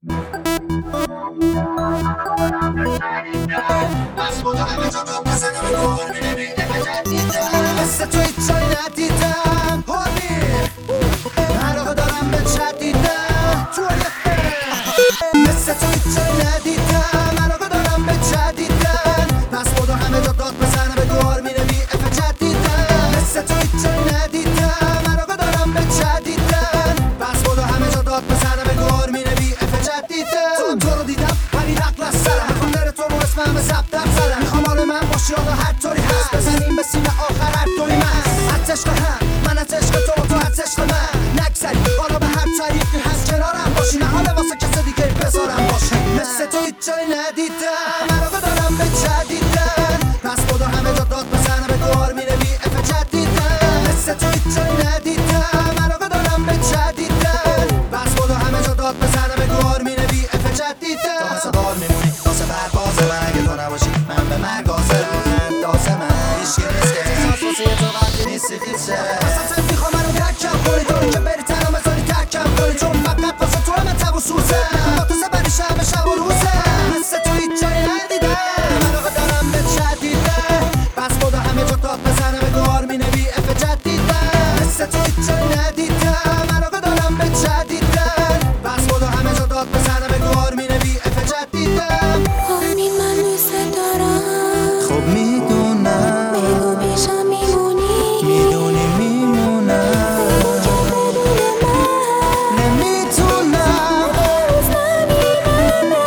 مثل تو هیچ جایی ندیدم علاقه دارم به جدیدم مثل تو هیچ جایی ندیدم علاقه دارم به جدیدم پس بودو همه جا داد بزنه به دوار میره بی اف جدیدم مثل تو هیچ جایی ندیدم علاقه دارم به جدیدم پس بودو همه جا داد بزنه به دوار میره بی اف جدیدم تو رو دیدم ولی نقل از سرم میخوام در تو رو اسمم زب در سرم میخوام حال من باشی حالا هر طوری هست بزنیم به سینه آخر هر دوی من از عشق هم من از عشق تو تو از عشق من نگذری حالا به هر طریقی هست کنارم باشی نه حالا واسه کس دیگه بذارم باشی مثل تو هیچ جایی ندیدم علاقه دارم به جدیدن پس بودو همه جا داد بزنه به دوار میره بی اف جدیدن مثل تو هیچ جایی ندیدم علاقه دارم به جدیدن پس بودو همه جا داد بزنه به دوار میره بی اف جدیدن تو مثل بار میمونی واسه پرواز من اگه تو نباشی من به مرگ حاضر انداز من هیچ که نیست که احساس واسه تو وقتی نیستی خیزه اصلا صرف میخوام منو ترکم کنی تو که بری تنها بذاری ترکم کنی چون فقط واسه تو همه تب و سوزه با تو سبری شب و روزه مثل تو هیچ جایی ندیدم علاقه دارم به جدیدن پس بودو همه جا داد بزنه به دوار مینه بی اف جدیدن مثل تو هیچ جایی ندیدم علاقه دارم به جدیدن پس بودو همه جا داد بزنه به دوار مینه بی اف جدیدن آرمین من دوست دارم خب میدونم بگو پیشم میمونی میدونی میمونم بگو که بدون من نمیتونم هنوز نمیرمه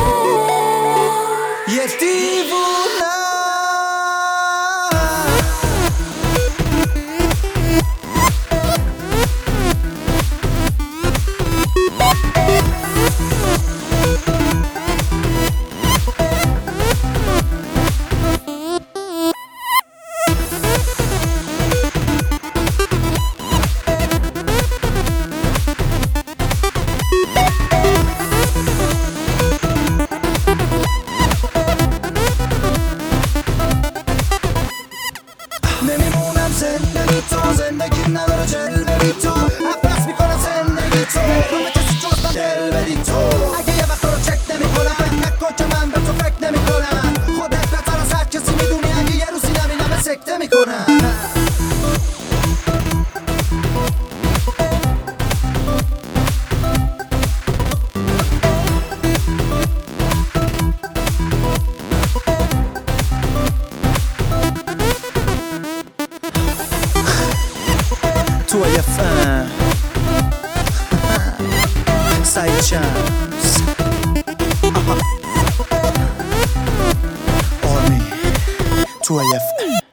یه دیوونم نمیمونم زنده بی تو زندگی نداره جلوه بی تو عباس میکنه زندگی تو رو به کسی جز من دل بدی تو اگه یه وقت رو چک نمی کنم نکن که من به تو فکر نمی کنم خودت بهتر از هر کسی میدونی اگه یه روزی نبینم سکته میکنم تو FM Side Champs Army 2FM